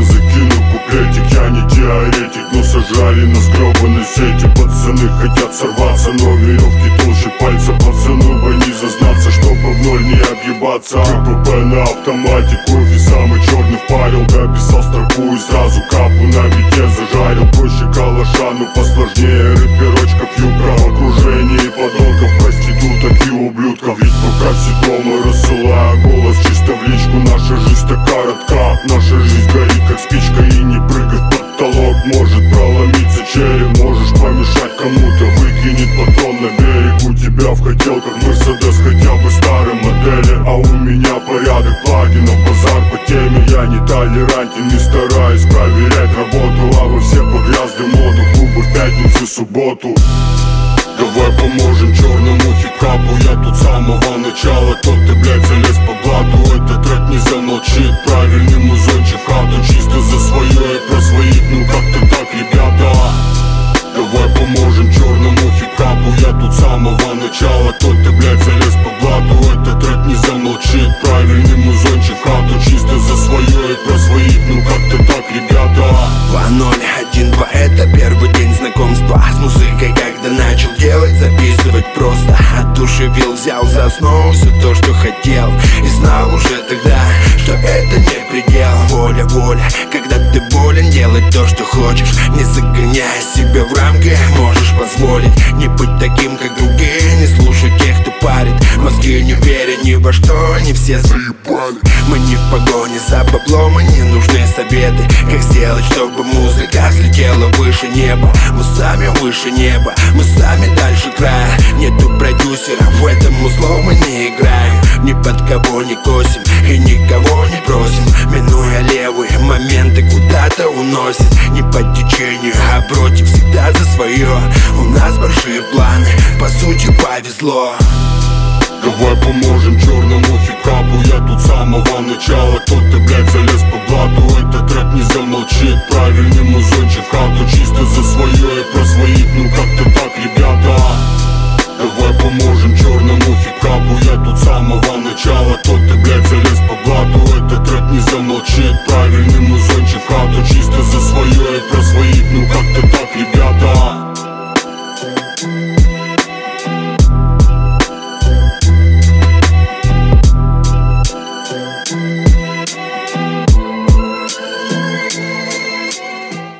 закинул куплетик. Я не теоретик, но сажали нас гребаной сети. Пацаны хотят сорваться, но веревки толще пальца. Пацану бы не зазнаться, чтобы в ноль не объебаться. КПП на автомате, кофе самый черный впарил. Дописал строку и сразу капу на бите зажарил. Проще калаша, но посложнее рэперочков юбка. В окружении подонков, проституток и ублюдков. Ведь пока все дома рассылаю голос чисто в личку. Наша жизнь так коротка, наша жизнь горит как спичка. И не прыгай в потолок, может проломиться череп. Можешь помешать кому-то, выкинет патрон на берег. У тебя в хотелках Мерседес хотя бы старой модели, а у меня порядок плагинов, базар по теме. Я не толерантен, не стараюсь проверять работу, а вы все погрязли в моду, клубы в пятницу и субботу. Давай поможем черному хип-хапу. Я тут с самого начала, тот ты, блядь, залез по блату. Этот рэп не замолчит, правильный музончик в хату. Чисто за свое и про своих, ну как-то так, ребята. Давай поможем черному хип-хапу. Я тут с самого начала, тот ты, блядь, залез по блату. Этот рэп не замолчит, правильный музончик в хату. Чисто за свое и про своих, ну как-то так, ребята. 2-0-1-2, это первый день знакомства с музыкой, когда начал делать, записывать просто. Одушевил, взял за основу все то, что хотел, и знал уже тогда, что это не предел. Воля, воля, когда ты болен, делать то, что хочешь, не загоняя себя в рамки. Можешь позволить не быть таким, как другие, не слушать тех, кто парит мозги, не веря ни во что, они все заебали. Мы не в погоне за баблом, мне нужны советы, как сделать, чтобы музыка взлетела выше неба. Мы сами выше неба, мы сами дальше края. Нету продюсера, в этом узло мы не играем. Ни под кого не косим и никого не просим. Минуя левые моменты, куда-то уносит. Не по течению, а против, всегда за свое. У нас большие планы, по сути повезло. Давай поможем черному хип-хапу. Я тут с самого начала, тот ты, блядь, залез по блату. Этот рэп не замолчит, правильный музончик в хату. Чисто за свое и про своих, ну как-то так, ребята. Давай поможем черному хип-хапу. Я тут с самого начала, тот